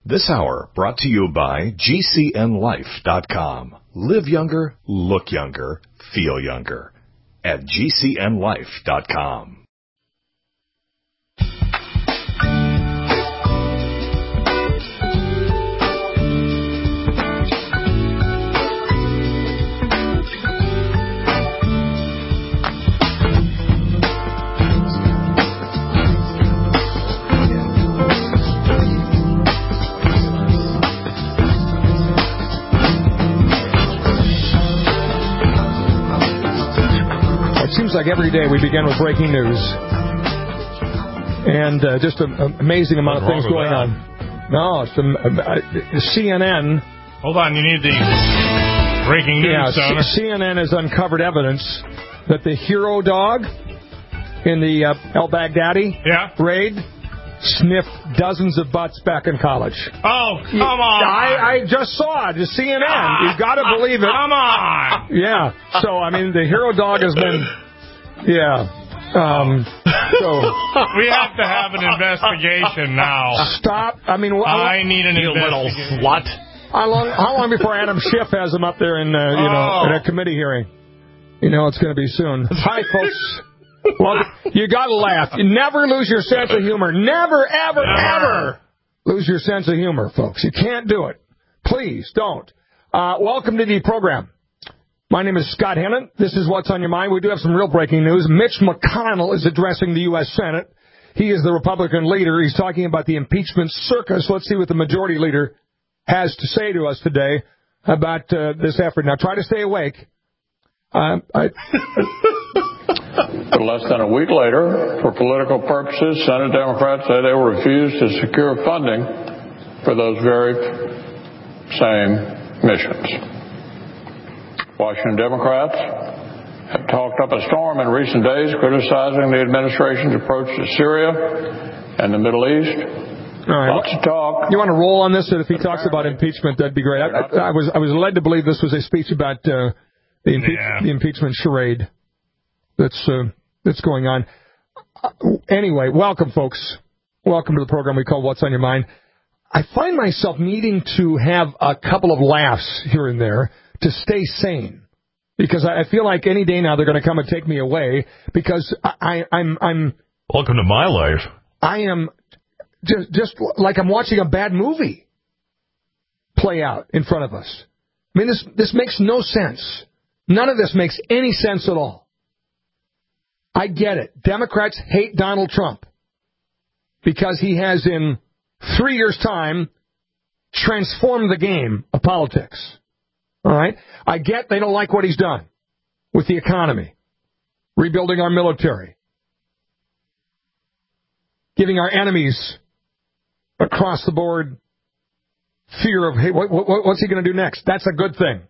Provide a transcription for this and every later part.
This hour brought to you by GCNLife.com. Live younger, look younger, feel younger at GCNLife.com. Seems like every day we begin with breaking news, and just an amazing amount of things going on. No, it's CNN. Hold on, you need the breaking news, Stoner. CNN has uncovered evidence that the hero dog in the al-Baghdadi raid sniffed dozens of butts back in college. Oh, come on. I just saw it. It's CNN. You've got to believe it. Come on. Yeah. So, I mean, the hero dog has been... Yeah. So we have to have an investigation now. Stop. I mean, I need an investigation. What? How long before Adam Schiff has him up there in in a committee hearing? You know it's going to be soon. Hi, folks. Well, you got to laugh. You never lose your sense of humor. Never, ever, ever lose your sense of humor, folks. You can't do it. Please don't. Welcome to the program. My name is Scott Hennon. This is What's on Your Mind. We do have some real breaking news. Mitch McConnell is addressing the U.S. Senate. He is the Republican leader. He's talking about the impeachment circus. Let's see what the majority leader has to say to us today about this effort. Now, try to stay awake. But less than a week later, for political purposes, Senate Democrats say they will refuse to secure funding for those very same missions. Washington Democrats have talked up a storm in recent days criticizing the administration's approach to Syria and the Middle East. All right. Lots of talk. You want to roll on this? If he talks about impeachment, that'd be great. I was led to believe this was a speech about the impeachment charade that's going on. Anyway, welcome, folks. Welcome to the program we call What's on Your Mind. I find myself needing to have a couple of laughs here and there to stay sane, because I feel like any day now they're going to come and take me away, because I'm welcome to my life. I am just like I'm watching a bad movie play out in front of us. I mean, this makes no sense. None of this makes any sense at all. I get it. Democrats hate Donald Trump because he has, in 3 years' time, transformed the game of politics. All right? I get they don't like what he's done with the economy, rebuilding our military, giving our enemies across the board fear of, hey, what's he going to do next? That's a good thing.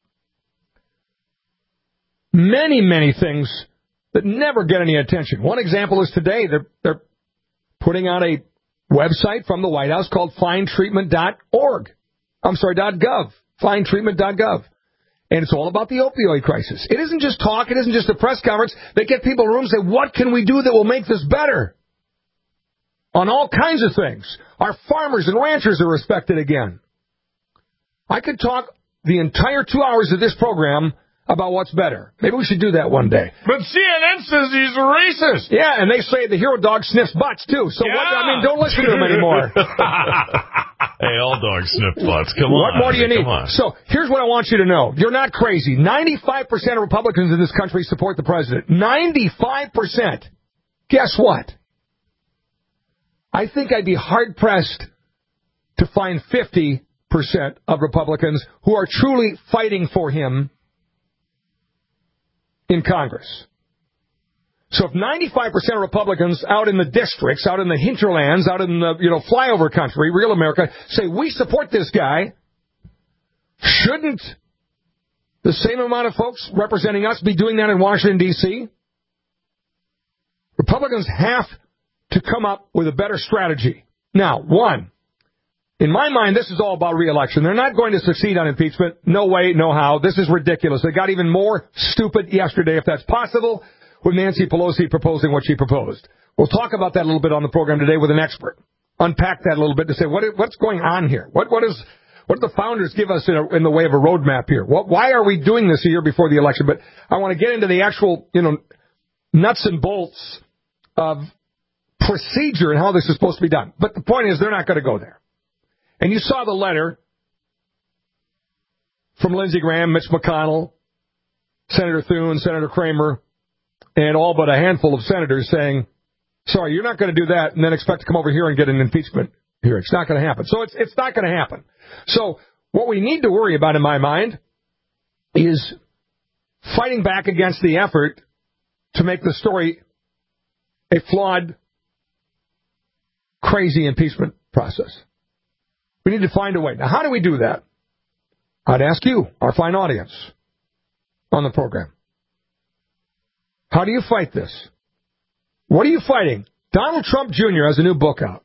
Many, many things that never get any attention. One example is today they're putting out a website from the White House called findtreatment.org. I'm sorry, .gov. Findtreatment.gov. And it's all about the opioid crisis. It isn't just talk. It isn't just a press conference. They get people in the room and say, what can we do that will make this better? On all kinds of things. Our farmers and ranchers are respected again. I could talk the entire 2 hours of this program about what's better. Maybe we should do that one day. But CNN says he's a racist. Yeah, and they say the hero dog sniffs butts, too. So, don't listen to him anymore. Hey, all dogs sniff butts. Come on. What more do you need? So, here's what I want you to know. You're not crazy. 95% of Republicans in this country support the president. 95%. Guess what? I think I'd be hard-pressed to find 50% of Republicans who are truly fighting for him in Congress. So if 95% of Republicans out in the districts, out in the hinterlands, out in the flyover country, real America, say we support this guy, shouldn't the same amount of folks representing us be doing that in Washington, D.C.? Republicans have to come up with a better strategy. Now, one, in my mind, this is all about re-election. They're not going to succeed on impeachment. No way, no how. This is ridiculous. They got even more stupid yesterday, if that's possible, with Nancy Pelosi proposing what she proposed. We'll talk about that a little bit on the program today with an expert unpack that a little bit to say what's going on here. What do the founders give us in the way of a roadmap here? Why are we doing this a year before the election? But I want to get into the actual, nuts and bolts of procedure and how this is supposed to be done. But the point is, they're not going to go there. And you saw the letter from Lindsey Graham, Mitch McConnell, Senator Thune, Senator Kramer, and all but a handful of senators saying, sorry, you're not going to do that and then expect to come over here and get an impeachment hearing. It's not going to happen. So it's not going to happen. So what we need to worry about, in my mind, is fighting back against the effort to make the story a flawed, crazy impeachment process. We need to find a way. Now, how do we do that? I'd ask you, our fine audience, on the program. How do you fight this? What are you fighting? Donald Trump Jr. has a new book out.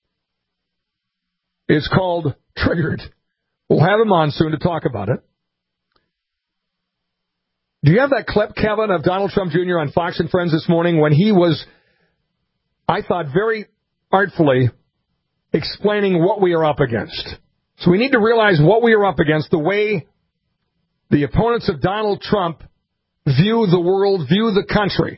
It's called Triggered. We'll have him on soon to talk about it. Do you have that clip, Kevin, of Donald Trump Jr. on Fox and Friends this morning when he was, I thought, very artfully explaining what we are up against? So we need to realize what we are up against, the way the opponents of Donald Trump view the world, view the country.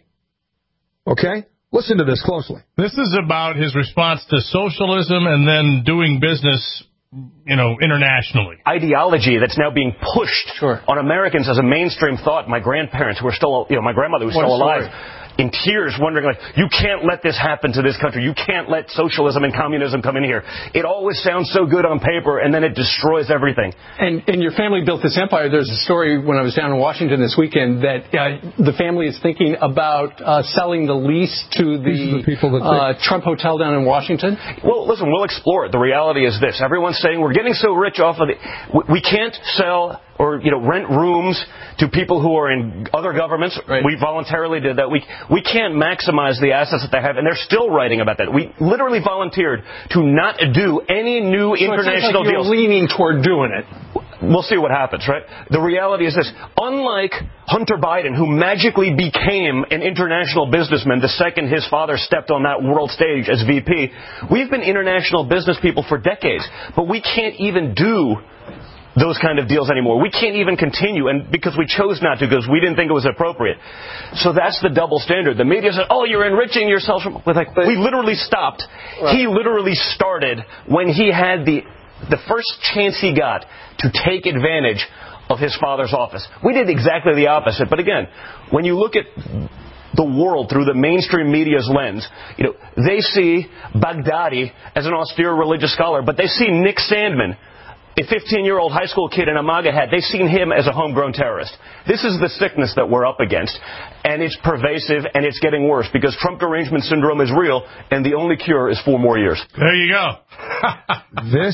Okay? Listen to this closely. This is about his response to socialism and then doing business, internationally. Ideology that's now being pushed on Americans as a mainstream thought. My grandparents who are still, my grandmother who's still alive, in tears, wondering, you can't let this happen to this country. You can't let socialism and communism come in here. It always sounds so good on paper, and then it destroys everything. And your family built this empire. There's a story when I was down in Washington this weekend that the family is thinking about selling the lease to the Trump Hotel down in Washington. Well, listen, we'll explore it. The reality is this. Everyone's saying we're getting so rich off of we can't sell or rent rooms to people who are in other governments. Right. We voluntarily did that. We can't maximize the assets that they have, and they're still writing about that. We literally volunteered to not do any new international deals. You're leaning toward doing it. We'll see what happens, right? The reality is this. Unlike Hunter Biden, who magically became an international businessman the second his father stepped on that world stage as VP, we've been international business people for decades, but we can't even do those kind of deals anymore. We can't even continue, and because we chose not to, because we didn't think it was appropriate. So that's the double standard. The media said, you're enriching yourself. We literally stopped. Right. He literally started when he had the first chance he got to take advantage of his father's office. We did exactly the opposite. But again, when you look at the world through the mainstream media's lens, they see Baghdadi as an austere religious scholar, but they see Nick Sandmann, a 15-year-old high school kid in a MAGA hat. They've seen him as a homegrown terrorist. This is the sickness that we're up against, and it's pervasive, and it's getting worse because Trump derangement syndrome is real, and the only cure is 4 more years. There you go. This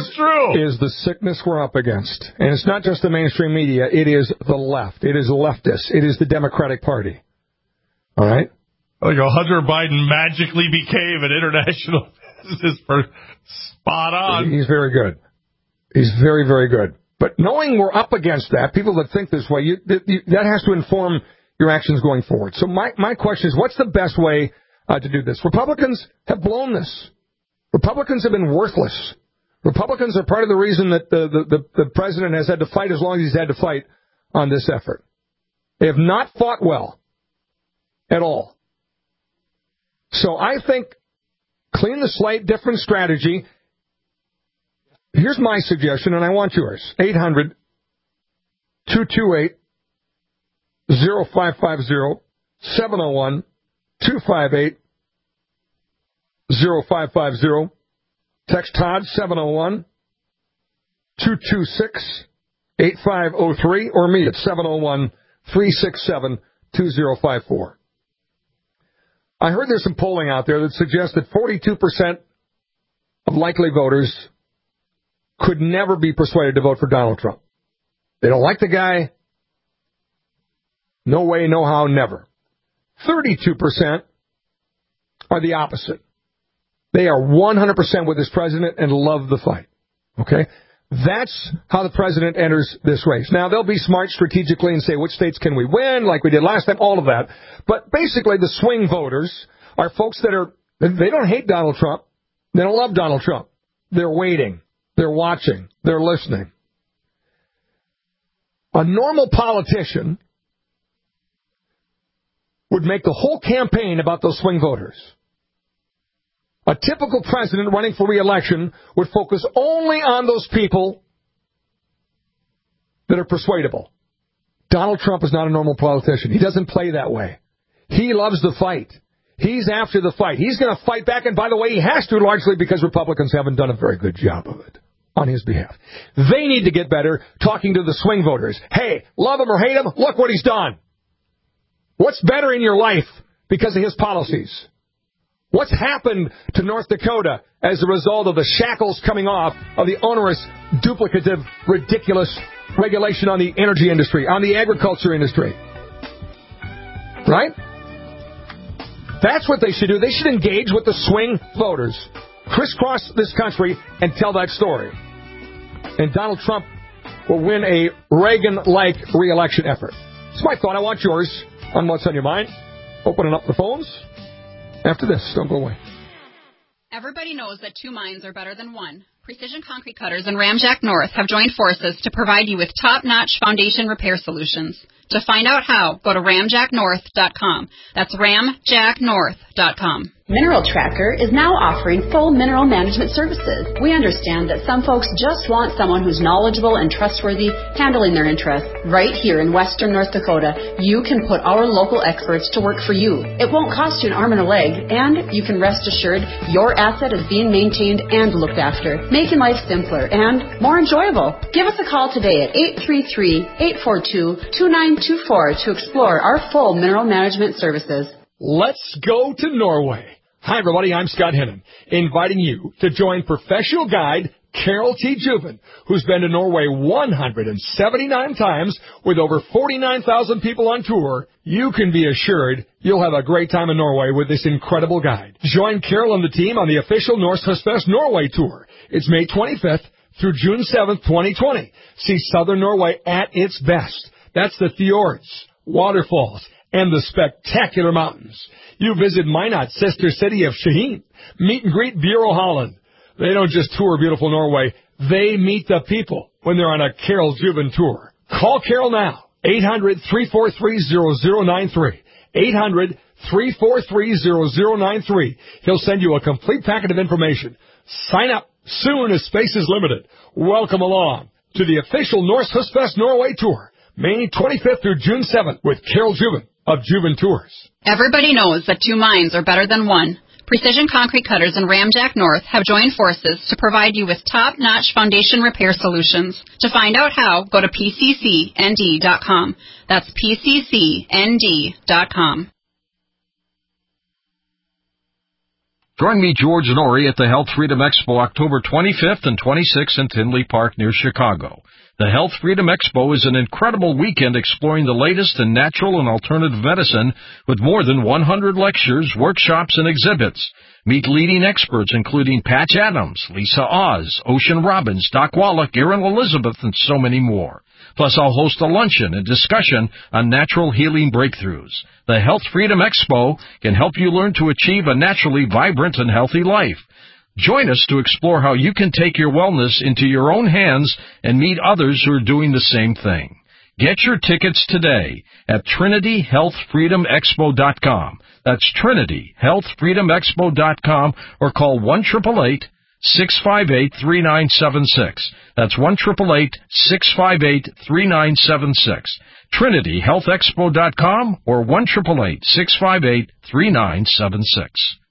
is the sickness we're up against. And it's not just the mainstream media. It is the left. It is the leftists. It is the Democratic Party. All right? Hunter Biden magically became an international business person. Spot on. He's very good. He's very, very good. But knowing we're up against that, people that think this way, that has to inform your actions going forward. So my question is, what's the best way to do this? Republicans have blown this. Republicans have been worthless. Republicans are part of the reason that the president has had to fight as long as he's had to fight on this effort. They have not fought well at all. So I think clean the slate, different strategy. Here's my suggestion, and I want yours. 800-228-0550, 701-258-0550. Text Todd, 701-226-8503, or me at 701-367-2054. I heard there's some polling out there that suggests that 42% of likely voters could never be persuaded to vote for Donald Trump. They don't like the guy. No way, no how, never. 32% are the opposite. They are 100% with this president and love the fight. Okay? That's how the president enters this race. Now, they'll be smart strategically and say, which states can we win, like we did last time, all of that. But basically, the swing voters are folks that they don't hate Donald Trump. They don't love Donald Trump. They're waiting. They're watching. They're listening. A normal politician would make the whole campaign about those swing voters. A typical president running for re-election would focus only on those people that are persuadable. Donald Trump is not a normal politician. He doesn't play that way. He loves the fight. He's after the fight. He's going to fight back, and by the way, he has to largely because Republicans haven't done a very good job of it on his behalf. They need to get better talking to the swing voters. Hey, love him or hate him, look what he's done. What's better in your life because of his policies? What's happened to North Dakota as a result of the shackles coming off of the onerous, duplicative, ridiculous regulation on the energy industry, on the agriculture industry? Right? That's what they should do. They should engage with the swing voters, crisscross this country, and tell that story. And Donald Trump will win a Reagan-like re-election effort. It's my thought. I want yours on what's on your mind. Opening up the phones. After this, don't go away. Everybody knows that two minds are better than one. Precision Concrete Cutters and Ramjack North have joined forces to provide you with top-notch foundation repair solutions. To find out how, go to ramjacknorth.com. That's ramjacknorth.com. Mineral Tracker is now offering full mineral management services. We understand that some folks just want someone who's knowledgeable and trustworthy handling their interests. Right here in western North Dakota, you can put our local experts to work for you. It won't cost you an arm and a leg, and you can rest assured your asset is being maintained and looked after, making life simpler and more enjoyable. Give us a call today at 833-842-2924 to explore our full mineral management services. Let's go to Norway. Hi, everybody. I'm Scott Hennon, inviting you to join professional guide Carol T. Juven, who's been to Norway 179 times with over 49,000 people on tour. You can be assured you'll have a great time in Norway with this incredible guide. Join Carol and the team on the official Norse Husfest Norway tour. It's May 25th through June 7th, 2020. See Southern Norway at its best. That's the fjords, waterfalls, and the spectacular mountains. You visit Minot's sister city of Skien. Meet and greet Bureau Holland. They don't just tour beautiful Norway. They meet the people when they're on a Carol Juven tour. Call Carol now. 800-343-0093. 800-343-0093. He'll send you a complete packet of information. Sign up soon as space is limited. Welcome along to the official Norse Husfest Norway tour. May 25th through June 7th with Carol Juven of Juven Tours. Everybody knows that two minds are better than one. Precision Concrete Cutters and Ramjack North have joined forces to provide you with top-notch foundation repair solutions. To find out how, go to pccnd.com. That's pccnd.com. Join me, George Norrie, at the Health Freedom Expo October 25th and 26th in Tinley Park near Chicago. The Health Freedom Expo is an incredible weekend exploring the latest in natural and alternative medicine with more than 100 lectures, workshops, and exhibits. Meet leading experts including Patch Adams, Lisa Oz, Ocean Robbins, Doc Wallach, Erin Elizabeth, and so many more. Plus, I'll host a luncheon and discussion on natural healing breakthroughs. The Health Freedom Expo can help you learn to achieve a naturally vibrant and healthy life. Join us to explore how you can take your wellness into your own hands and meet others who are doing the same thing. Get your tickets today at TrinityHealthFreedomExpo.com. That's TrinityHealthFreedomExpo.com or call 1-888-658-3976. That's 1-888-658-3976. TrinityHealthExpo.com or 1-888-658-3976.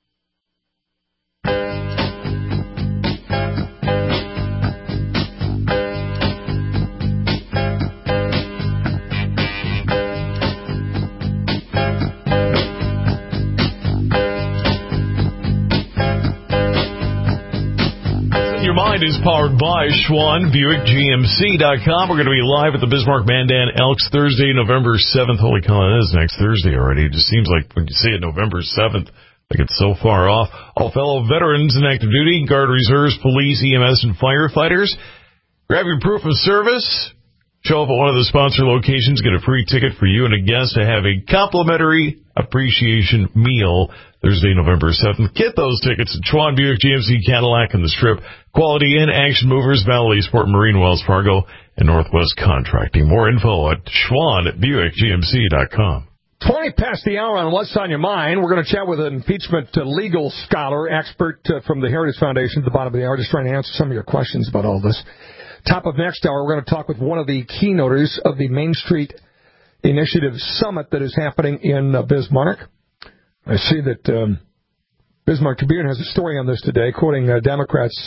Your Mind is powered by Schwann, BuickGMC.com. We're going to be live at the Bismarck Mandan Elks Thursday, November 7th. Holy cow, it is next Thursday already. It just seems like when you say it November 7th, like it's so far off. All fellow veterans in active duty, Guard Reserves, police, EMS, and firefighters, grab your proof of service Show up at one of the sponsor locations, get a free ticket for you and a guest to have a complimentary appreciation meal Thursday, November 7th. Get those tickets at Schwann Buick GMC Cadillac and the Strip, Quality Inn, Action Movers, Valley Sport Marine, Wells Fargo, and Northwest Contracting. More info at SchwannBuickGMC.com. 20 past the hour on What's on Your Mind. We're going to chat with an impeachment legal scholar, expert from the Heritage Foundation at the bottom of the hour, just trying to answer some of your questions about all this. Top of next hour, we're going to talk with one of the keynoters of the Main Street Initiative Summit that is happening in Bismarck. I see that Bismarck Tribune has a story on this today, quoting Democrats.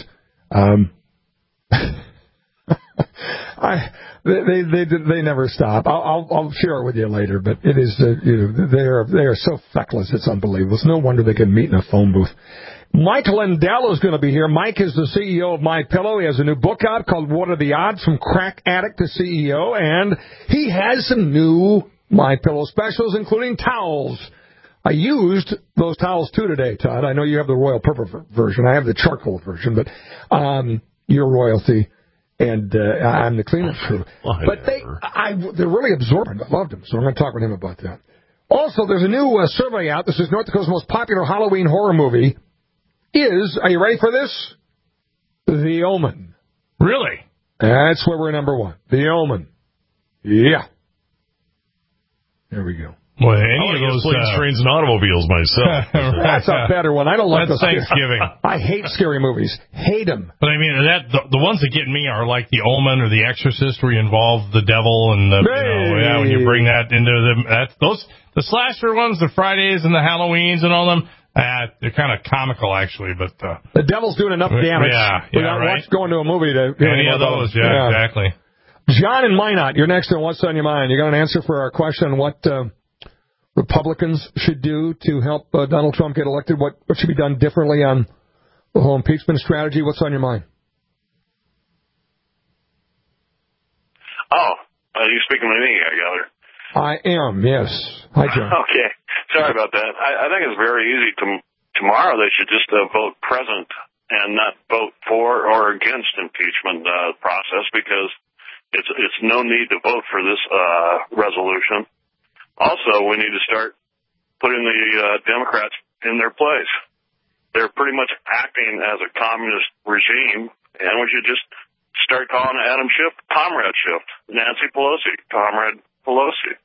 They never stop. I'll share it with you later, but it is they are so feckless, it's unbelievable. It's no wonder they can meet in a phone booth. Mike Lindell is going to be here. Mike is the CEO of MyPillow. He has a new book out called What Are the Odds? From Crack Addict to CEO, and he has some new MyPillow specials, including towels. I used those towels too today, Todd. I know you have the Royal Purple version. I have the charcoal version, but you're royalty, and I'm the cleanup crew. But they're really absorbent. I loved them, so I'm going to talk with him about that. Also, there's a new survey out. This is North Dakota's most popular Halloween horror movie. Are you ready for this? The Omen. Really? That's where we're number one. The Omen. Yeah. There we go. Well, any of those planes, trains, and automobiles myself. That's a better one. I don't like those. That's Thanksgiving. I hate scary movies. Hate them. But I mean, the ones that get me are like The Omen or The Exorcist, where you involve the devil and when you bring that into them. The slasher ones, the Fridays and the Halloweens and all them. They're kind of comical, actually, but the devil's doing enough damage without going to a movie to any of those. Yeah, exactly. John in Minot, you're next on What's on Your Mind. You got an answer for our question on what Republicans should do to help Donald Trump get elected? What should be done differently on the whole impeachment strategy? What's on your mind? Oh, are you speaking to me, I gather? I am, yes. Hi, John. Okay. Sorry about that. I think it's very easy. Tomorrow they should just vote present and not vote for or against impeachment process, because it's no need to vote for this resolution. Also, we need to start putting the Democrats in their place. They're pretty much acting as a communist regime, and we should just start calling Adam Schiff Comrade Schiff, Nancy Pelosi, Comrade Pelosi.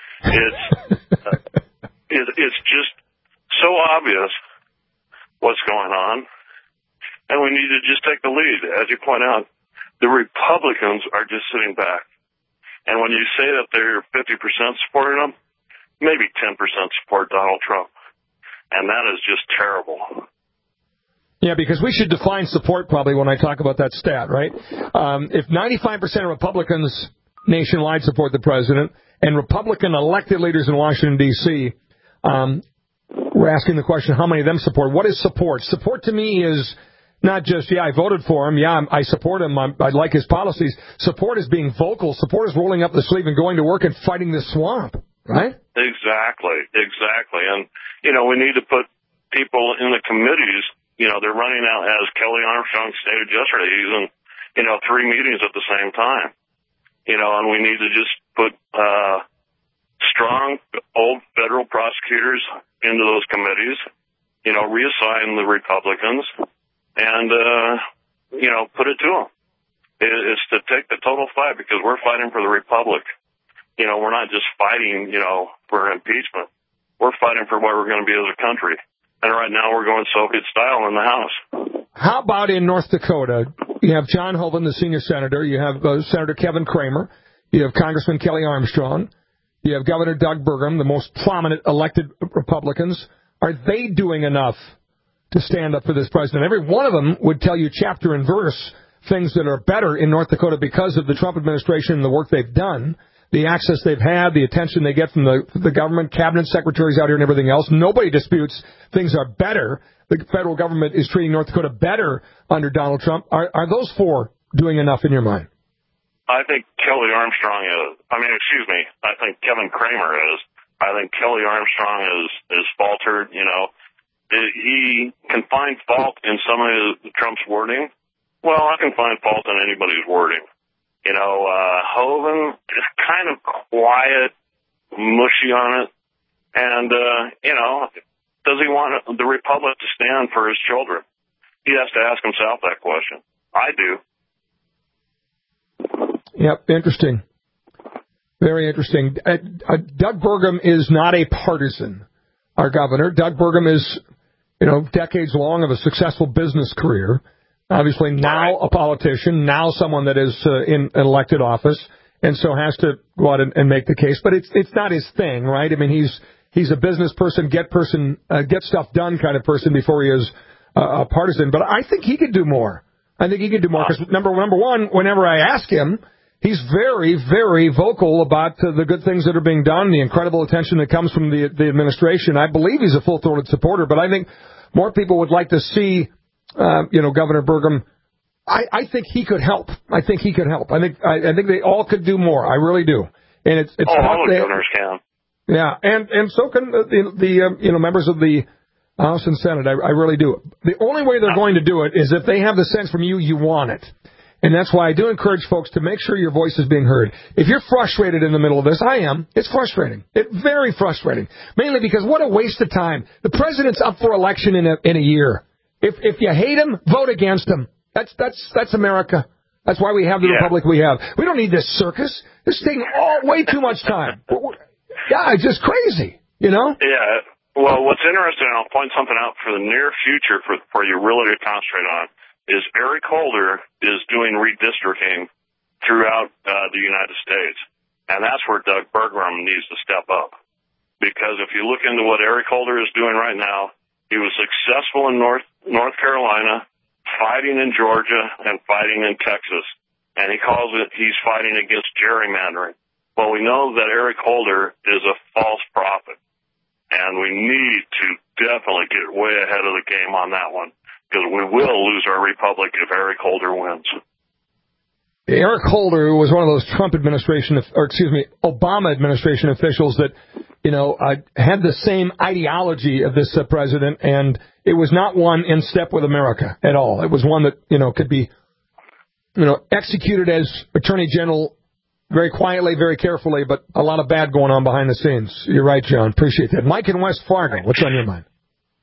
It's just so obvious what's going on, and we need to just take the lead. As you point out, the Republicans are just sitting back. And when you say that they're 50% supporting them, maybe 10% support Donald Trump. And that is just terrible. Yeah, because we should define support probably when I talk about that stat, right? If 95% of Republicans nationwide support the president, and Republican elected leaders in Washington, D.C., we're asking the question, how many of them support? What is support? Support to me is not just, I voted for him, I support him, I like his policies. Support is being vocal. Support is rolling up the sleeve and going to work and fighting the swamp, right? Exactly. And, we need to put people in the committees. They're running out, as Kelly Armstrong stated yesterday, he's in, 3 meetings at the same time. And we need to just put strong old federal prosecutors into those committees, reassign the Republicans, and, put it to them. It's to take the total fight, because we're fighting for the Republic. We're not just fighting, for impeachment. We're fighting for what we're going to be as a country. And right now we're going Soviet style in the House. How about in North Dakota? You have John Hoeven, the senior senator. You have Senator Kevin Cramer. You have Congressman Kelly Armstrong. You have Governor Doug Burgum, the most prominent elected Republicans. Are they doing enough to stand up for this president? Every one of them would tell you chapter and verse things that are better in North Dakota because of the Trump administration and the work they've done, the access they've had, the attention they get from the government, cabinet secretaries out here and everything else. Nobody disputes things are better. The federal government is treating North Dakota better under Donald Trump. Are those four doing enough in your mind? I think Kelly Armstrong is. I think Kevin Cramer is. I think Kelly Armstrong is faltered. He can find fault in some of Trump's wording. Well, I can find fault in anybody's wording. Hoeven is kind of quiet, mushy on it. And, does he want the Republic to stand for his children? He has to ask himself that question. I do. Yep, interesting. Very interesting. Doug Burgum is not a partisan, our governor. Doug Burgum is, decades long of a successful business career. Obviously now a politician, now someone that is in an elected office, and so has to go out and make the case. But it's not his thing, right? I mean, he's a business person, get stuff done kind of person before he is a partisan. But I think he could do more. I think he could do more because number one, whenever I ask him, he's very, very vocal about the good things that are being done, the incredible attention that comes from the administration. I believe he's a full-throated supporter, but I think more people would like to see, Governor Burgum. I think he could help. I think he they all could do more. I really do. And it's all the governors can. Yeah, and so can the members of the House and Senate. I really do. The only way they're going to do it is if they have the sense from you want it. And that's why I do encourage folks to make sure your voice is being heard. If you're frustrated in the middle of this, I am. It's frustrating. It's very frustrating. Mainly because what a waste of time. The president's up for election in a year. If you hate him, vote against him. That's America. That's why we have the republic we have. We don't need this circus. This is taking way too much time. Yeah, it's just crazy, Yeah. Well, what's interesting, I'll point something out for the near future for you really to concentrate on, is Eric Holder is doing redistricting throughout the United States. And that's where Doug Burgum needs to step up. Because if you look into what Eric Holder is doing right now, he was successful in North Carolina, fighting in Georgia, and fighting in Texas. And he calls it he's fighting against gerrymandering. Well, we know that Eric Holder is a false prophet. And we need to definitely get way ahead of the game on that one. Because we will lose our republic if Eric Holder wins. Eric Holder was one of those Obama administration officials that, had the same ideology of this president, and it was not one in step with America at all. It was one that, could be, executed as Attorney General very quietly, very carefully, but a lot of bad going on behind the scenes. You're right, John. Appreciate that. Mike in West Fargo, what's on your mind?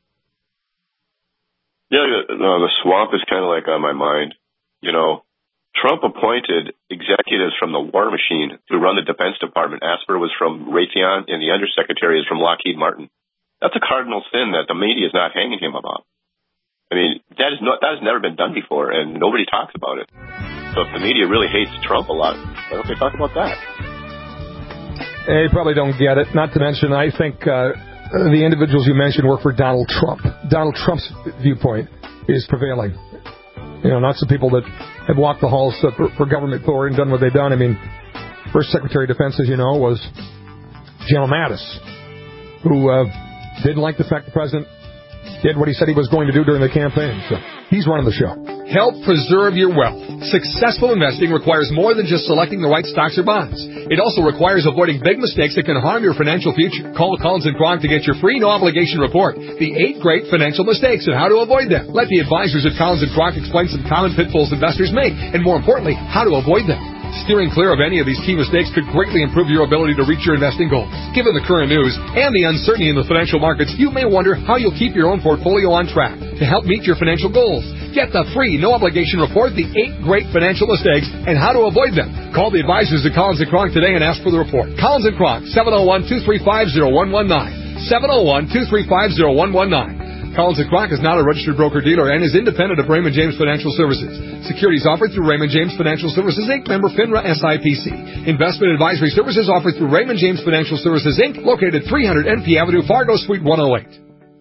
Yeah, the swamp is kind of like on my mind. Trump appointed executives from the War Machine to run the Defense Department. Asper was from Raytheon, and the Undersecretary is from Lockheed Martin. That's a cardinal sin that the media is not hanging him about. I mean, that has never been done before, and nobody talks about it. So if the media really hates Trump a lot, why don't they talk about that? They probably don't get it. Not to mention, I think the individuals you mentioned work for Donald Trump. Donald Trump's viewpoint is prevailing. Not some people that have walked the halls for government authority and done what they've done. I mean, first Secretary of Defense, as you know, was General Mattis, who didn't like the fact the president did what he said he was going to do during the campaign. So he's running the show. Help preserve your wealth. Successful investing requires more than just selecting the right stocks or bonds. It also requires avoiding big mistakes that can harm your financial future. Call Collins & Kronk to get your free no-obligation report, The 8 Great Financial Mistakes and How to Avoid Them. Let the advisors at Collins & Kronk explain some common pitfalls investors make, and more importantly, how to avoid them. Steering clear of any of these key mistakes could greatly improve your ability to reach your investing goals. Given the current news and the uncertainty in the financial markets, you may wonder how you'll keep your own portfolio on track to help meet your financial goals. Get the free, no-obligation report, The 8 Great Financial Mistakes and How to Avoid Them. Call the advisors at Collins & Kronk today and ask for the report. Collins & Kronk, 701-235-0119. 701-235-0119. Collins & Kronk is not a registered broker-dealer and is independent of Raymond James Financial Services. Securities offered through Raymond James Financial Services, Inc., member FINRA SIPC. Investment advisory services offered through Raymond James Financial Services, Inc., located 300 NP Avenue, Fargo, Suite 108.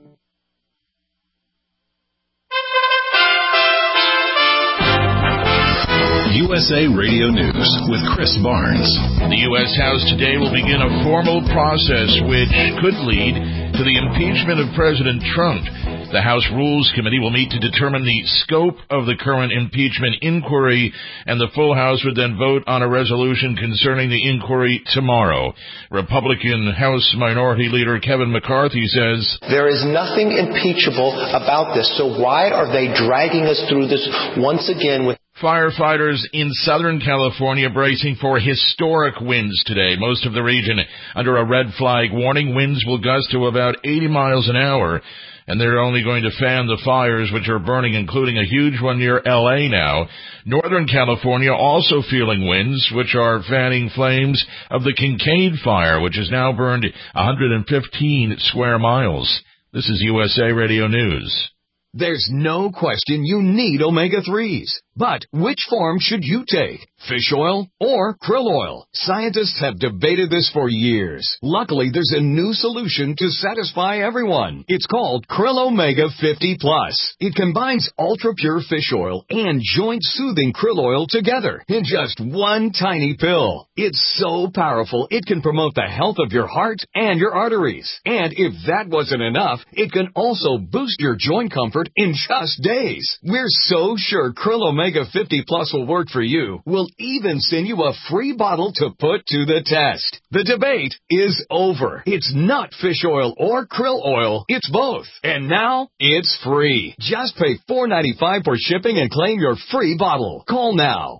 USA Radio News with Chris Barnes. The U.S. House today will begin a formal process which could lead to the impeachment of President Trump. The House Rules Committee will meet to determine the scope of the current impeachment inquiry, and the full House would then vote on a resolution concerning the inquiry tomorrow. Republican House Minority Leader Kevin McCarthy says, "There is nothing impeachable about this, so why are they dragging us through this once again with..." Firefighters in Southern California bracing for historic winds today. Most of the region under a red flag warning. Winds will gust to about 80 miles an hour, and they're only going to fan the fires which are burning, including a huge one near L.A. now. Northern California also feeling winds, which are fanning flames of the Kincaid fire, which has now burned 115 square miles. This is USA Radio News. There's no question you need omega-3s. But which form should you take? Fish oil or krill oil? Scientists have debated this for years. Luckily, there's a new solution to satisfy everyone. It's called Krill Omega 50 Plus. It combines ultra-pure fish oil and joint-soothing krill oil together in just one tiny pill. It's so powerful, it can promote the health of your heart and your arteries. And if that wasn't enough, it can also boost your joint comfort in just days. We're so sure Krill Omega 50 Plus will work for you. We'll even send you a free bottle to put to the test. The debate is over. It's not fish oil or krill oil. It's both. And now it's free. Just pay $4.95 for shipping and claim your free bottle. Call now.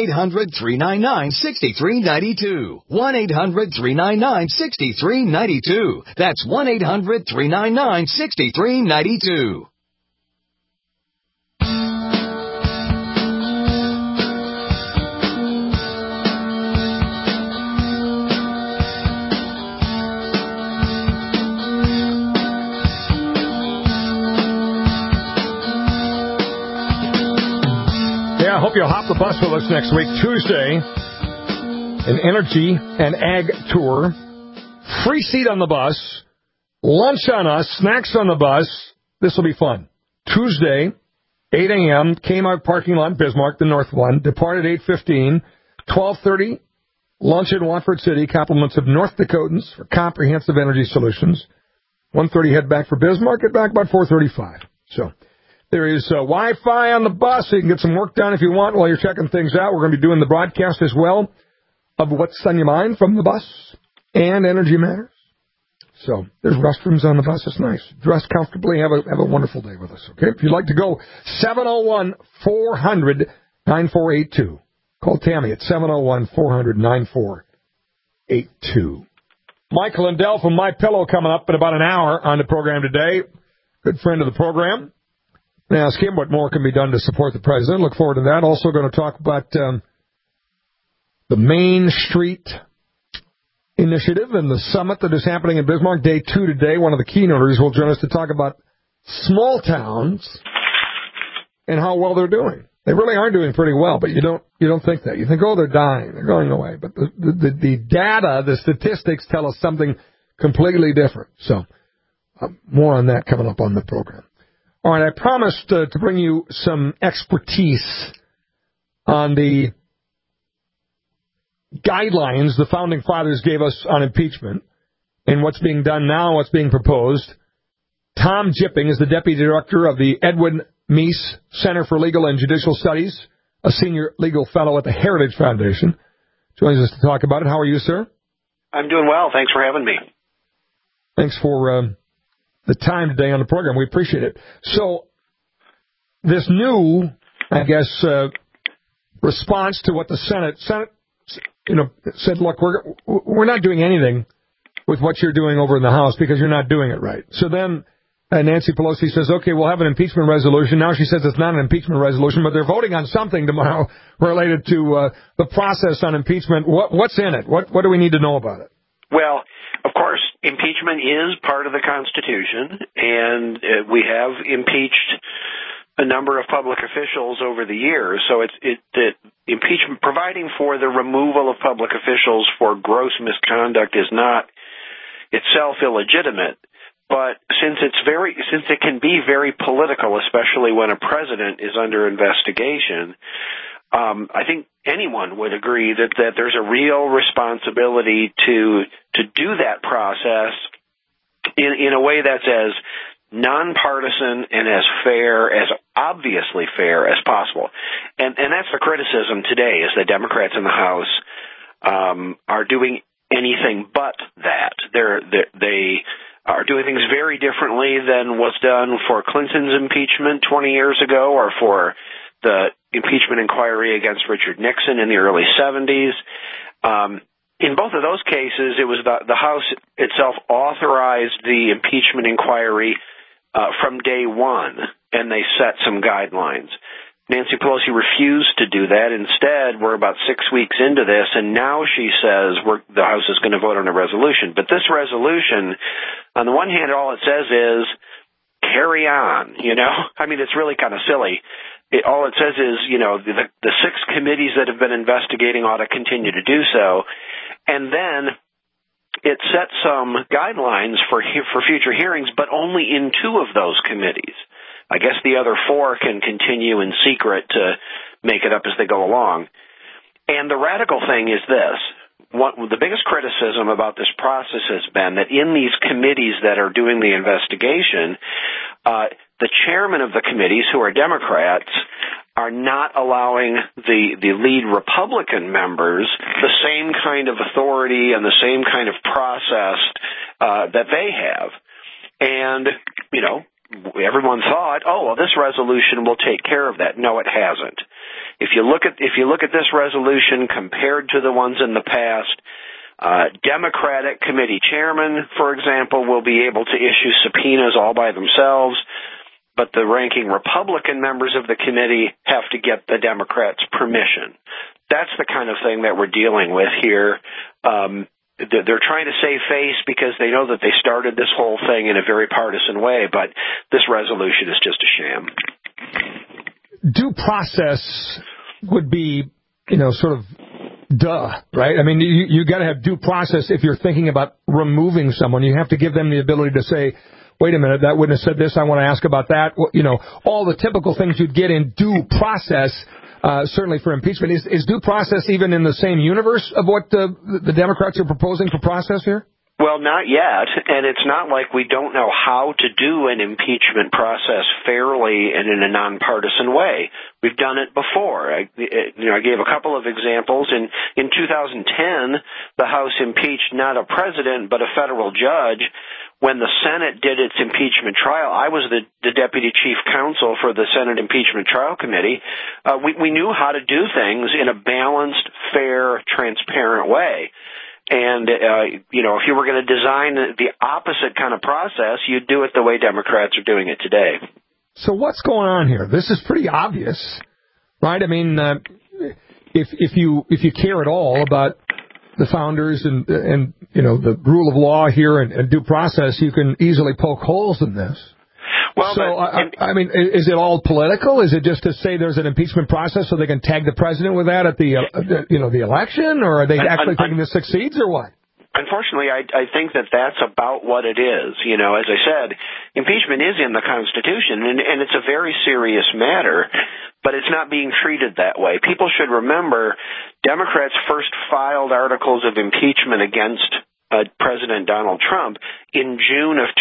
1-800-399-6392. 1-800-399-6392. That's 1-800-399-6392. I hope you'll hop the bus with us next week, Tuesday. An energy and ag tour. Free seat on the bus. Lunch on us. Snacks on the bus. This will be fun. Tuesday, 8 a.m., Kmart parking lot, Bismarck, the north one. Depart at 8:15. 12:30, lunch in Watford City. Compliments of North Dakotans for comprehensive energy solutions. 1:30, head back for Bismarck. Get back about 4:35. So there is Wi-Fi on the bus, so you can get some work done if you want while you're checking things out. We're going to be doing the broadcast as well of What's on Your Mind from the bus and Energy Matters. So there's restrooms on the bus. It's nice. Dress comfortably. Have a wonderful day with us, okay? If you'd like to go, 701-400-9482. Call Tammy at 701-400-9482. Mike Lindell from MyPillow coming up in about an hour on the program today. Good friend of the program. And ask him what more can be done to support the president. Look forward to that. Also going to talk about the Main Street Initiative and the summit that is happening in Bismarck. Day 2 today. One of the keynoters will join us to talk about small towns and how well they're doing. They really are doing pretty well, but you don't think that. You think, oh, they're dying, they're going away. But the data, the statistics tell us something completely different. So more on that coming up on the program. All right, I promised to bring you some expertise on the guidelines the Founding Fathers gave us on impeachment and what's being done now, what's being proposed. Tom Jipping is the Deputy Director of the Edwin Meese Center for Legal and Judicial Studies, a Senior Legal Fellow at the Heritage Foundation. Joins us to talk about it. How are you, sir? I'm doing well. Thanks for having me. Thanks for the time today on the program. We appreciate it. So this new, I guess, response to what the Senate said, look, we're not doing anything with what you're doing over in the House because you're not doing it right. So then Nancy Pelosi says, okay, we'll have an impeachment resolution. Now she says it's not an impeachment resolution, but they're voting on something tomorrow related to the process on impeachment. What's in it? What do we need to know about it? Well, of course, impeachment is part of the Constitution, and we have impeached a number of public officials over the years. So the impeachment, providing for the removal of public officials for gross misconduct, is not itself illegitimate. But since it can be very political, especially when a president is under investigation, I think anyone would agree that there's a real responsibility to do that process in a way that's as nonpartisan and as fair, as obviously fair as possible. And that's the criticism today, is that Democrats in the House are doing anything but that. They are doing things very differently than was done for Clinton's impeachment 20 years ago, or for the impeachment inquiry against Richard Nixon in the early 70s. In both of those cases, it was the House itself authorized the impeachment inquiry from day one, and they set some guidelines. Nancy Pelosi refused to do that. Instead, we're about 6 weeks into this, and now she says the House is going to vote on a resolution. But this resolution, on the one hand, all it says is, carry on, I mean, it's really kind of silly. All it says is, the 6 committees that have been investigating ought to continue to do so. And then it sets some guidelines for future hearings, but only in 2 of those committees. I guess the other 4 can continue in secret to make it up as they go along. And the radical thing is this. The biggest criticism about this process has been that in these committees that are doing the investigation, the chairman of the committees, who are Democrats, are not allowing the lead Republican members the same kind of authority and the same kind of process that they have. And, everyone thought, this resolution will take care of that. No, it hasn't. If you look at this resolution compared to the ones in the past, Democratic committee chairmen, for example, will be able to issue subpoenas all by themselves, but the ranking Republican members of the committee have to get the Democrats' permission. That's the kind of thing that we're dealing with here. They're trying to save face because they know that they started this whole thing in a very partisan way, but this resolution is just a sham. Due process would be, sort of duh, right? I mean, you got to have due process if you're thinking about removing someone. You have to give them the ability to say, wait a minute, that witness said this, I want to ask about that. All the typical things you'd get in due process. Certainly for impeachment. Is due process even in the same universe of what the Democrats are proposing for process here? Well, not yet, and it's not like we don't know how to do an impeachment process fairly and in a nonpartisan way. We've done it before. I gave a couple of examples. In 2010, the House impeached not a president but a federal judge. When the Senate did its impeachment trial, I was the deputy chief counsel for the Senate Impeachment Trial Committee. We knew how to do things in a balanced, fair, transparent way. And, if you were going to design the opposite kind of process, you'd do it the way Democrats are doing it today. So what's going on here? This is pretty obvious, right? I mean, if you care at all about the founders and the rule of law here and due process, you can easily poke holes in this. Well, I mean, is it all political? Is it just to say there's an impeachment process so they can tag the president with that at the election, or are they actually thinking this succeeds, or what? Unfortunately, I think that's about what it is. As I said, impeachment is in the Constitution, and it's a very serious matter, but it's not being treated that way. People should remember Democrats first filed articles of impeachment against President Donald Trump in June of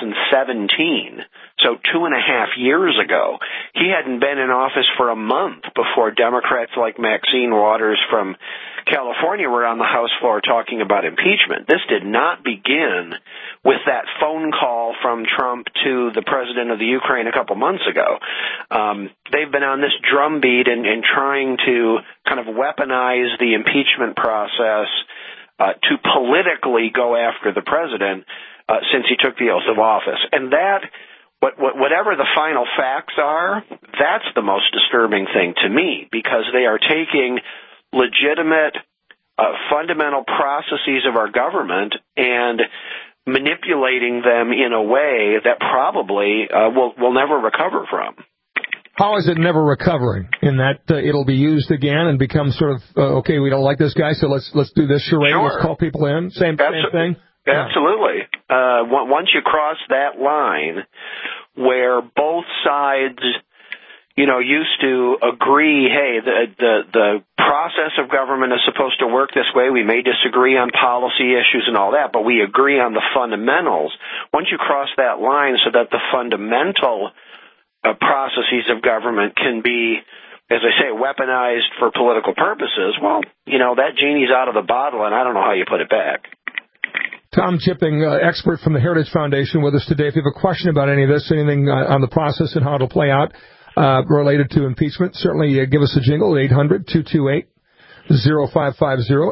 2017, so 2.5 years ago. He hadn't been in office for a month before Democrats like Maxine Waters from California were on the House floor talking about impeachment. This did not begin with that phone call from Trump to the president of the Ukraine a couple months ago. They've been on this drumbeat and trying to kind of weaponize the impeachment process to politically go after the president since he took the oath of office. And that, whatever the final facts are, that's the most disturbing thing to me, because they are taking legitimate, fundamental processes of our government and manipulating them in a way that probably we'll never recover from. How is it never recovering? In that it'll be used again and become sort of okay, we don't like this guy, so let's do this charade. Sure. Let's call people in. Same thing. Absolutely. Once you cross that line, where both sides, used to agree, hey, the process of government is supposed to work this way. We may disagree on policy issues and all that, but we agree on the fundamentals. Once you cross that line, so that the fundamental processes of government can be, as I say, weaponized for political purposes, well, that genie's out of the bottle, and I don't know how you put it back. Tom Chipping, expert from the Heritage Foundation, with us today. If you have a question about any of this, anything on the process and how it'll play out, related to impeachment, certainly give us a jingle at 800-228-0550,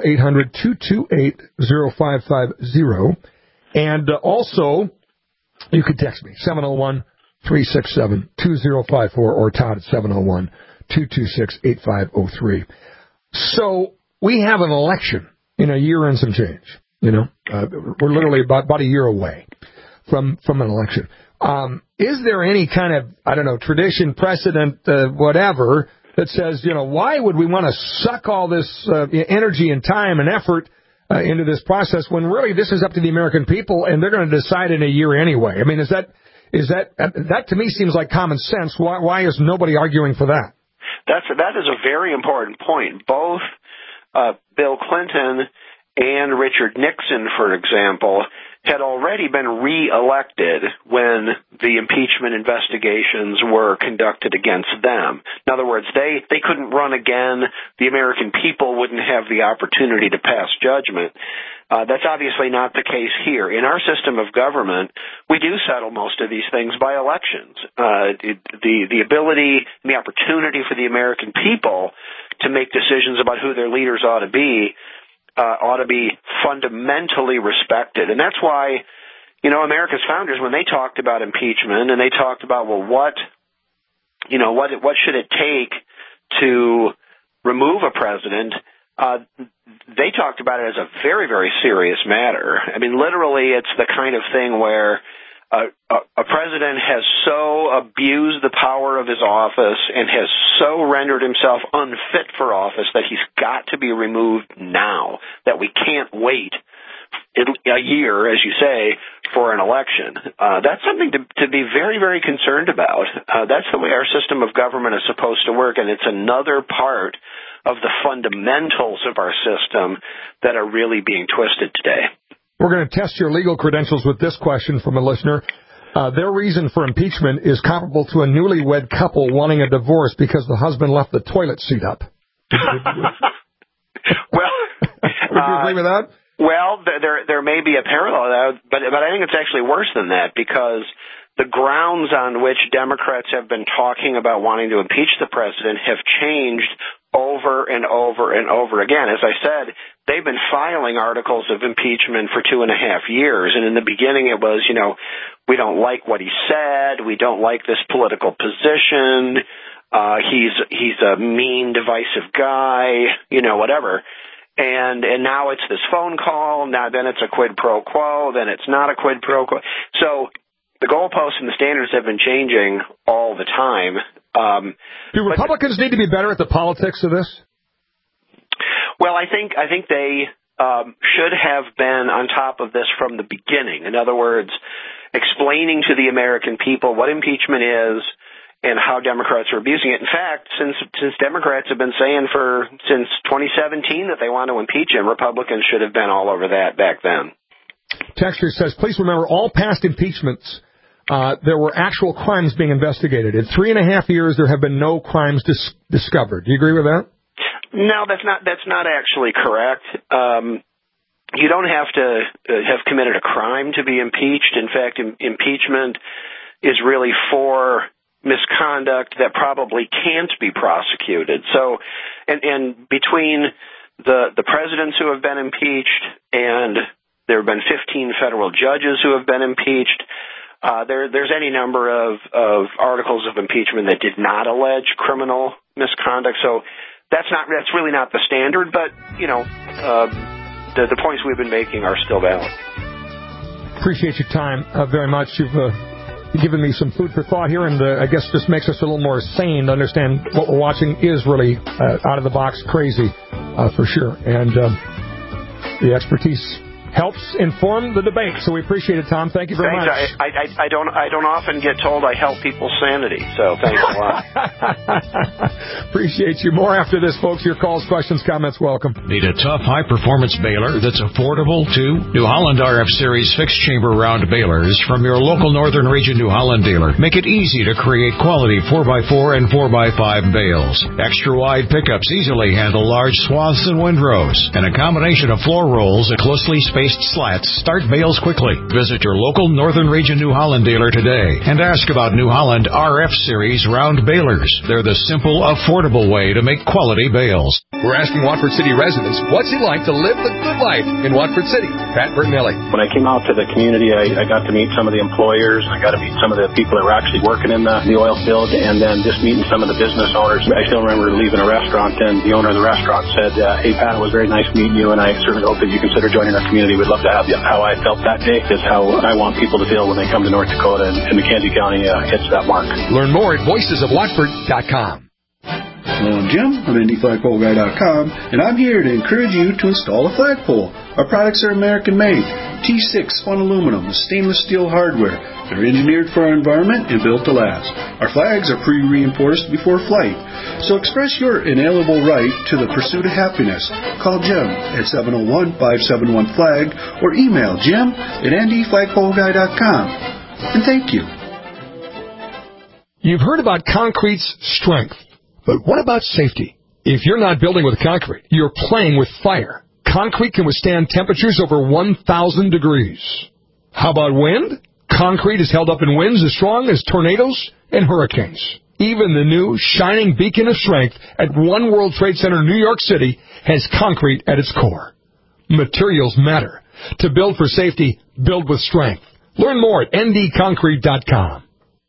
800-228-0550. And also, you can text me, 701-367-2054, or Todd at 701-226-8503. So we have an election in a year and some change. We're literally about a year away from an election. Is there any kind of, tradition, precedent, whatever, that says, why would we want to suck all this energy and time and effort into this process when really this is up to the American people and they're going to decide in a year anyway? I mean, that to me seems like common sense. Why is nobody arguing for that? That is a very important point. Both Bill Clinton and Richard Nixon, for example, had already been reelected when the impeachment investigations were conducted against them. In other words, they couldn't run again. The American people wouldn't have the opportunity to pass judgment. That's obviously not the case here. In our system of government, we do settle most of these things by elections. The ability and the opportunity for the American people to make decisions about who their leaders ought to be fundamentally respected. And that's why, America's founders, when they talked about impeachment and they talked about, what should it take to remove a president, they talked about it as a very, very serious matter. I mean, literally, it's the kind of thing where a president has so abused the power of his office and has so rendered himself unfit for office that he's got to be removed now, that we can't wait a year, as you say, for an election. That's something to be very, very concerned about. That's the way our system of government is supposed to work, and it's another part of the fundamentals of our system that are really being twisted today. We're going to test your legal credentials with this question from a listener. Their reason for impeachment is comparable to a newlywed couple wanting a divorce because the husband left the toilet seat up. Well, would you agree with that? Well, there may be a parallel, but I think it's actually worse than that, because the grounds on which Democrats have been talking about wanting to impeach the president have changed over and over and over again. As I said, they've been filing articles of impeachment for 2.5 years, and in the beginning it was, we don't like what he said, we don't like this political position, he's a mean, divisive guy, whatever. And now it's this phone call, now then it's a quid pro quo, then it's not a quid pro quo. So the goalposts and the standards have been changing all the time. Do Republicans need to be better at the politics of this? Well, I think they should have been on top of this from the beginning. In other words, explaining to the American people what impeachment is and how Democrats are abusing it. In fact, since Democrats have been saying since 2017 that they want to impeach him, Republicans should have been all over that back then. Texter says, please remember, all past impeachments, there were actual crimes being investigated. In 3.5 years, there have been no crimes discovered. Do you agree with that? No, that's not actually correct. You don't have to have committed a crime to be impeached. In fact, impeachment is really for misconduct that probably can't be prosecuted. So, and between the presidents who have been impeached, and there have been 15 federal judges who have been impeached, there's any number of articles of impeachment that did not allege criminal misconduct. So that's really not the standard, but the points we've been making are still valid. Appreciate your time very much. You've given me some food for thought here, and I guess this makes us a little more sane to understand what we're watching is really out of the box crazy for sure. And the expertise helps inform the debate. So we appreciate it, Tom. Thank you very much. I don't often get told I help people's sanity, so thanks a lot. Appreciate you. More after this, folks. Your calls, questions, comments, welcome. Need a tough, high-performance baler that's affordable, too? New Holland RF Series fixed-chamber round balers from your local Northern Region New Holland dealer make it easy to create quality 4x4 and 4x5 bales. Extra-wide pickups easily handle large swaths and windrows, and a combination of floor rolls and closely spaced High-faced slats start bales quickly. Visit your local Northern Region New Holland dealer today and ask about New Holland RF Series round balers. They're the simple, affordable way to make quality bales. We're asking Watford City residents, what's it like to live the good life in Watford City? Pat Bertinelli. When I came out to the community, I got to meet some of the employers. I got to meet some of the people that were actually working in the oil field, and then just meeting some of the business owners. I still remember leaving a restaurant, and the owner of the restaurant said, hey, Pat, it was very nice meeting you, and I certainly hope that you consider joining our community. We'd love to have you. How I felt that day is how I want people to feel when they come to North Dakota, and Mackenzie County hits that mark. Learn more at voicesofwatford.com. Hello, I'm Jim of IndyFlagpoleGuy.com, and I'm here to encourage you to install a flagpole. Our products are American-made, T6 spun aluminum with stainless steel hardware. They're engineered for our environment and built to last. Our flags are pre-reinforced before flight. So express your inalienable right to the pursuit of happiness. Call Jim at 701-571-FLAG or email jim@NDFlagpoleGuy.com. And thank you. You've heard about concrete's strength, but what about safety? If you're not building with concrete, you're playing with fire. Concrete can withstand temperatures over 1,000 degrees. How about wind? Concrete is held up in winds as strong as tornadoes and hurricanes. Even the new shining beacon of strength at One World Trade Center, New York City, has concrete at its core. Materials matter. To build for safety, build with strength. Learn more at ndconcrete.com.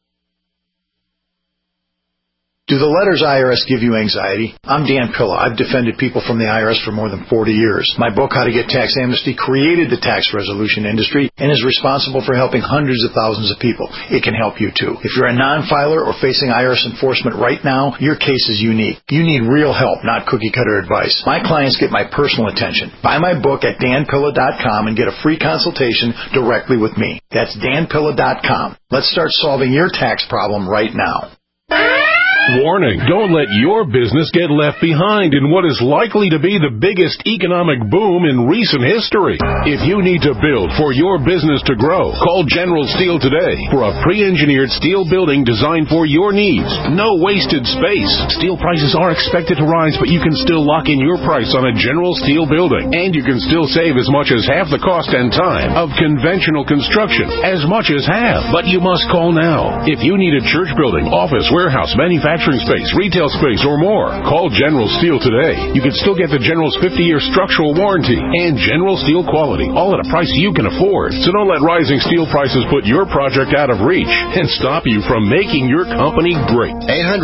Do the letters IRS give you anxiety? I'm Dan Pilla. I've defended people from the IRS for more than 40 years. My book, How to Get Tax Amnesty, created the tax resolution industry and is responsible for helping hundreds of thousands of people. It can help you, too. If you're a non-filer or facing IRS enforcement right now, your case is unique. You need real help, not cookie-cutter advice. My clients get my personal attention. Buy my book at danpilla.com and get a free consultation directly with me. That's danpilla.com. Let's start solving your tax problem right now. Warning, don't let your business get left behind in what is likely to be the biggest economic boom in recent history. If you need to build for your business to grow, call General Steel today for a pre-engineered steel building designed for your needs. No wasted space. Steel prices are expected to rise, but you can still lock in your price on a General Steel building. And you can still save as much as half the cost and time of conventional construction. As much as half. But you must call now. If you need a church building, office, warehouse, manufacturing space, retail space, or more, call General Steel today. You can still get the General's 50-year structural warranty and General Steel quality, all at a price you can afford. So don't let rising steel prices put your project out of reach and stop you from making your company great.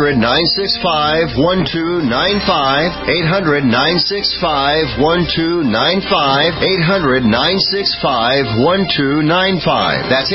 800-965-1295. 800-965-1295. 800-965-1295. That's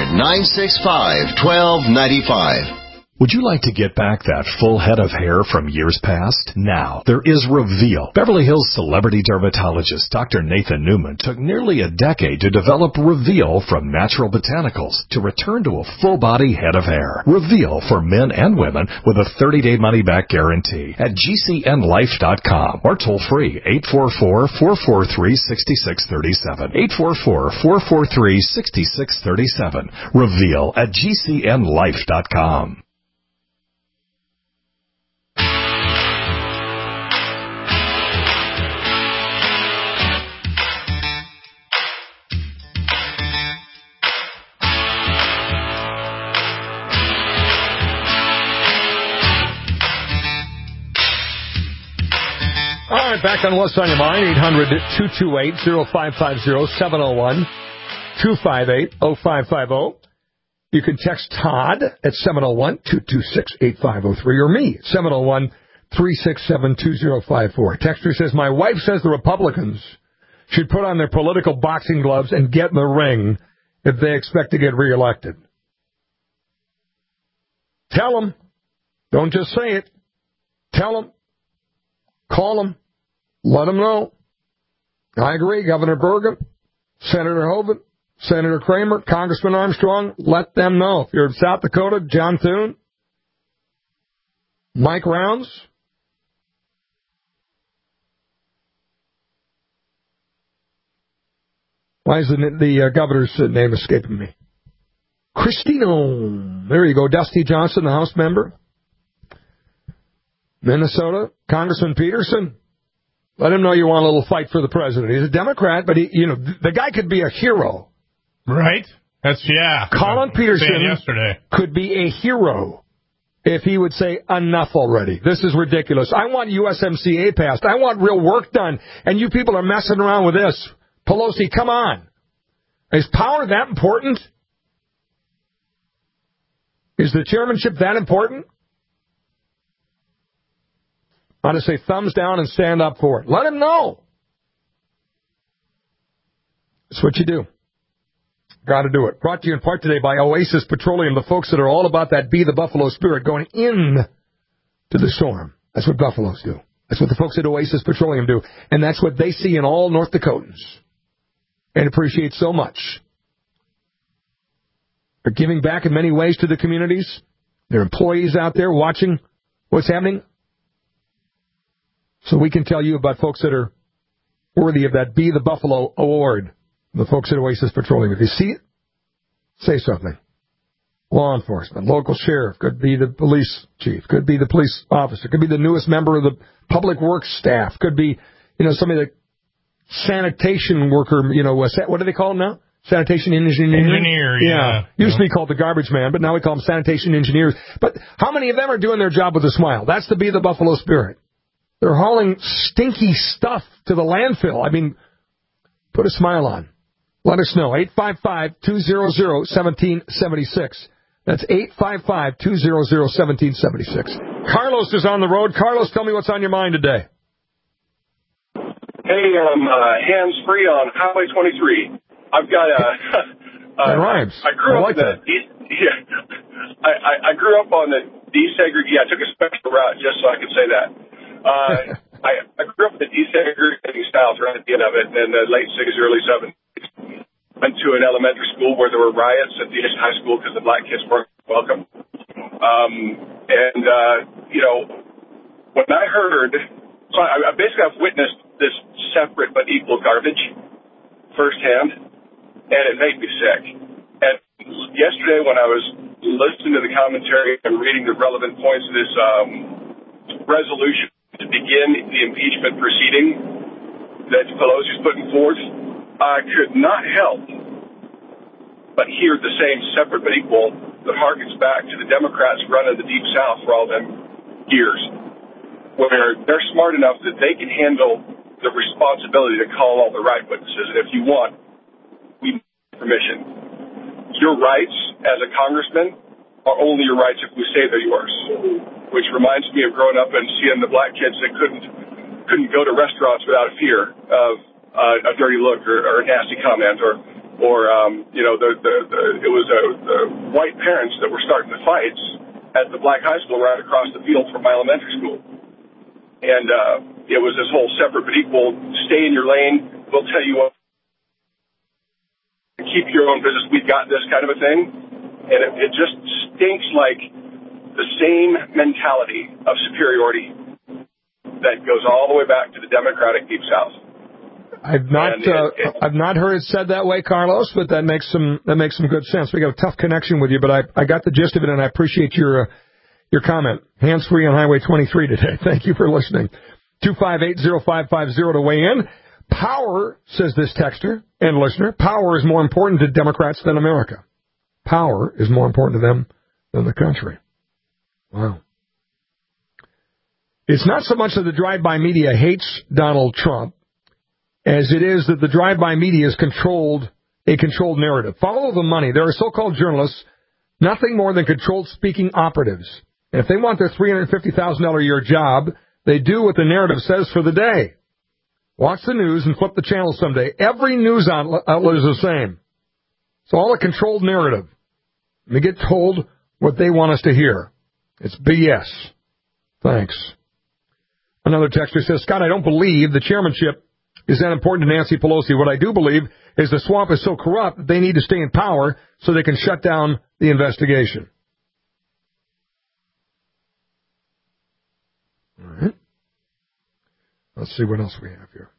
800-965-1295. Would you like to get back that full head of hair from years past? Now, there is Reveal. Beverly Hills celebrity dermatologist Dr. Nathan Newman took nearly a decade to develop Reveal from natural botanicals to return to a full-body head of hair. Reveal for men and women with a 30-day money-back guarantee at GCNlife.com or toll free 844-443-6637. 844-443-6637. Reveal at GCNlife.com. All right, back on What's on Your Mind, 800-228-0550, 701-258-0550. You can text Todd at 701-226-8503 or me, 701-367-2054. Texter says, my wife says the Republicans should put on their political boxing gloves and get in the ring if they expect to get reelected. Tell them. Don't just say it. Tell them. Call them. Let them know. I agree. Governor Burgum, Senator Hovind, Senator Kramer, Congressman Armstrong, let them know. If you're in South Dakota, John Thune, Mike Rounds. Why is the governor's name escaping me? Christino. There you go. Dusty Johnson, the House member. Minnesota, Congressman Peterson. Let him know you want a little fight for the president. He's a Democrat, but the guy could be a hero. Right? Colin Peterson could be a hero if he would say, enough already. This is ridiculous. I want USMCA passed. I want real work done. And you people are messing around with this. Pelosi, come on. Is power that important? Is the chairmanship that important? I want to say thumbs down and stand up for it. Let him know. That's what you do. Got to do it. Brought to you in part today by Oasis Petroleum, the folks that are all about that Be the Buffalo spirit going in to the storm. That's what Buffaloes do. That's what the folks at Oasis Petroleum do. And that's what they see in all North Dakotans and appreciate so much. They're giving back in many ways to the communities. Their employees out there watching what's happening. So we can tell you about folks that are worthy of that Be the Buffalo award. The folks at Oasis Petroleum. If you see it, say something. Law enforcement, local sheriff, could be the police chief, could be the police officer, could be the newest member of the public works staff, could be, somebody the sanitation worker, what do they call them now? Sanitation engineer. Yeah. Used to be called the garbage man, but now we call them sanitation engineers. But how many of them are doing their job with a smile? That's to be the Buffalo spirit. They're hauling stinky stuff to the landfill. I mean, put a smile on. Let us know. 855-200-1776. That's 855-200-1776. Carlos is on the road. Carlos, tell me what's on your mind today. Hey, I'm hands-free on Highway 23. I've got that rhymes. I grew up I grew up on the desegregated. Yeah, I took a special route just so I could say that. I grew up in the desegregating South right at the end of it in the late 60s, early 70s. Went to an elementary school where there were riots at the high school because the black kids weren't welcome. When I heard, I've witnessed this separate but equal garbage firsthand. And it made me sick. And yesterday when I was listening to the commentary and reading the relevant points of this resolution to begin the impeachment proceeding that Pelosi's putting forth, I could not help but hear the same separate but equal that harkens back to the Democrats running the Deep South for all them years, where they're smart enough that they can handle the responsibility to call all the right witnesses. And if you want, we need permission. Your rights as a congressman are only your rights if we say they're yours. Which reminds me of growing up and seeing the black kids that couldn't go to restaurants without fear of a dirty look or a nasty comment it was the white parents that were starting the fights at the black high school right across the field from my elementary school. And it was this whole separate but equal, stay in your lane, we'll tell you what, keep your own business, we've got this kind of a thing. And it just stinks like the same mentality of superiority that goes all the way back to the Democratic Deep South. I've not heard it said that way, Carlos, but that makes some good sense. We got a tough connection with you, but I got the gist of it, and I appreciate your comment. Hands free on Highway 23 today. Thank you for listening. 258-0550 to weigh in. Power, says this texter and listener, power is more important to Democrats than America. Power is more important to them than the country. Wow. It's not so much that the drive-by media hates Donald Trump as it is that the drive-by media is a controlled narrative. Follow the money. There are so-called journalists, nothing more than controlled speaking operatives. And if they want their $350,000 a year job, they do what the narrative says for the day. Watch the news and flip the channel someday. Every news outlet is the same. It's all a controlled narrative. We get told what they want us to hear. It's BS. Thanks. Another texter says, Scott, I don't believe the chairmanship is that important to Nancy Pelosi. What I do believe is the swamp is so corrupt that they need to stay in power so they can shut down the investigation. All right. Let's see what else we have here.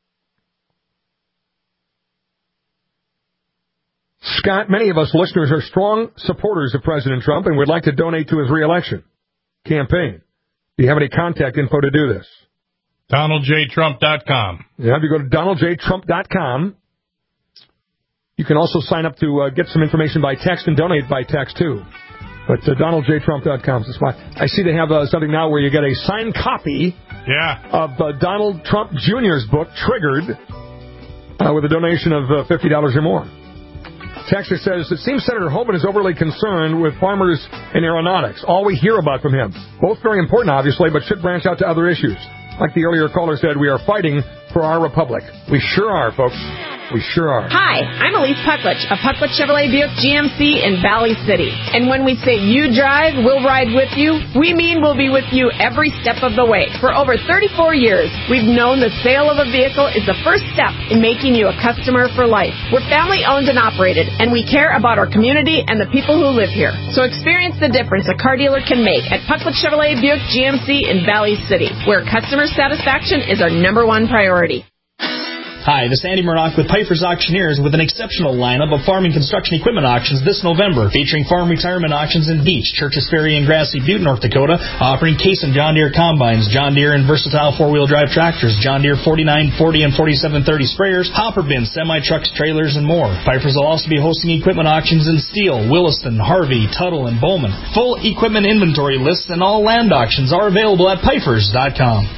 Scott, many of us listeners are strong supporters of President Trump and would like to donate to his reelection campaign. Do you have any contact info to do this? DonaldJTrump.com. Yeah, if you go to DonaldJTrump.com, you can also sign up to get some information by text and donate by text, too. But DonaldJTrump.com is the spot. I see they have something now where you get a signed copy of Donald Trump Jr.'s book, Triggered, with a donation of $50 or more. Texter says, it seems Senator Hoban is overly concerned with farmers and aeronautics. All we hear about from him. Both very important, obviously, but should branch out to other issues. Like the earlier caller said, we are fighting for our republic. We sure are, folks. We sure are. Hi, I'm Elise Pucklich of Pucklich Chevrolet Buick GMC in Valley City. And when we say you drive, we'll ride with you, we mean we'll be with you every step of the way. For over 34 years, we've known the sale of a vehicle is the first step in making you a customer for life. We're family owned and operated, and we care about our community and the people who live here. So experience the difference a car dealer can make at Pucklich Chevrolet Buick GMC in Valley City, where customer satisfaction is our number one priority. Hi, this is Andy Murdoch with Piper's Auctioneers with an exceptional lineup of farm and construction equipment auctions this November, featuring farm retirement auctions in Beach, Churches Ferry, and Grassy Butte, North Dakota, offering Case and John Deere combines, John Deere and versatile four-wheel drive tractors, John Deere 49, 40, and 4730 sprayers, hopper bins, semi-trucks, trailers, and more. Piper's will also be hosting equipment auctions in Steele, Williston, Harvey, Tuttle, and Bowman. Full equipment inventory lists and all land auctions are available at Pipers.com.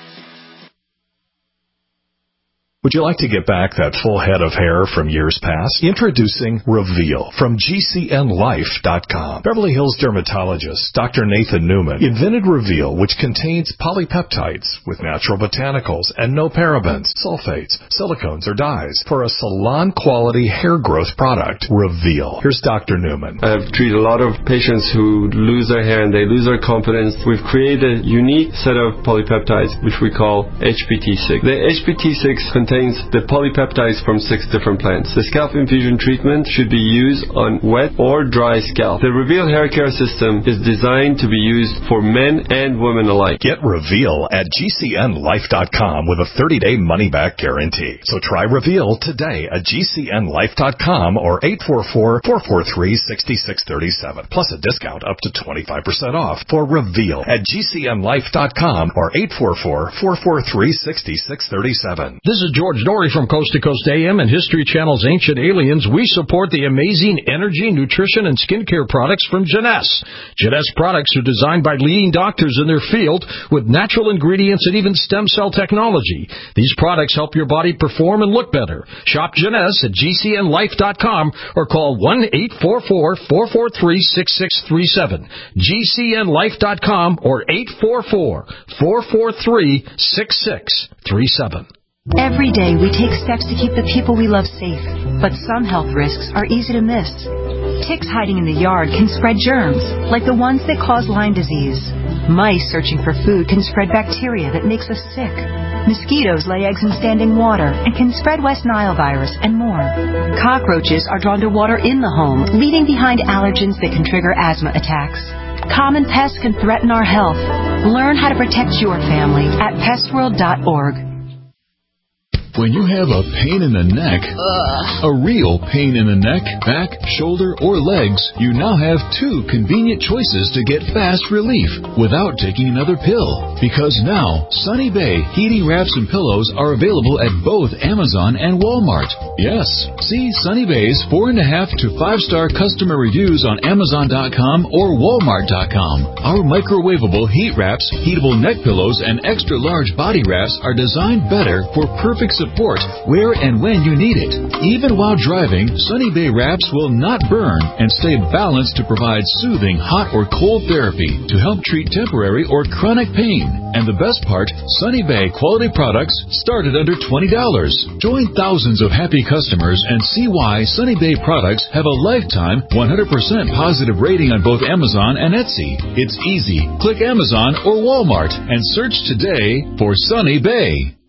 Would you like to get back that full head of hair from years past? Introducing Reveal from GCNLife.com. Beverly Hills dermatologist Dr. Nathan Newman invented Reveal, which contains polypeptides with natural botanicals and no parabens, sulfates, silicones, or dyes for a salon-quality hair growth product. Reveal. Here's Dr. Newman. I've treated a lot of patients who lose their hair and they lose their confidence. We've created a unique set of polypeptides, which we call HPT6. The HPT6 contains the polypeptides from 6 different plants. The scalp infusion treatment should be used on wet or dry scalp. The Reveal hair care system is designed to be used for men and women alike. Get Reveal at GCNLife.com with a 30-day money-back guarantee. So try Reveal today at GCNLife.com or 844-443-6637. Plus a discount up to 25% off for Reveal at GCNLife.com or 844-443-6637. This is George Norrie from Coast to Coast AM and History Channel's Ancient Aliens. We support the amazing energy, nutrition, and skincare products from Jeunesse. Jeunesse products are designed by leading doctors in their field with natural ingredients and even stem cell technology. These products help your body perform and look better. Shop Jeunesse at GCNLife.com or call 1-844-443-6637. GCNLife.com or 844-443-6637. Every day we take steps to keep the people we love safe, but some health risks are easy to miss. Ticks hiding in the yard can spread germs, like the ones that cause Lyme disease. Mice searching for food can spread bacteria that makes us sick. Mosquitoes lay eggs in standing water and can spread West Nile virus and more. Cockroaches are drawn to water in the home, leaving behind allergens that can trigger asthma attacks. Common pests can threaten our health. Learn how to protect your family at pestworld.org. When you have a pain in the neck, a real pain in the neck, back, shoulder, or legs, you now have 2 convenient choices to get fast relief without taking another pill. Because now, Sunny Bay heating wraps and pillows are available at both Amazon and Walmart. Yes, see Sunny Bay's 4.5 to 5-star customer reviews on Amazon.com or Walmart.com. Our microwavable heat wraps, heatable neck pillows, and extra large body wraps are designed better for perfect support where and when you need it. Even while driving, Sunny Bay wraps will not burn and stay balanced to provide soothing hot or cold therapy to help treat temporary or chronic pain. And the best part, Sunny Bay quality products start at under $20. Join thousands of happy customers and see why Sunny Bay products have a lifetime 100% positive rating on both Amazon and Etsy. It's easy. Click Amazon or Walmart and search today for Sunny Bay.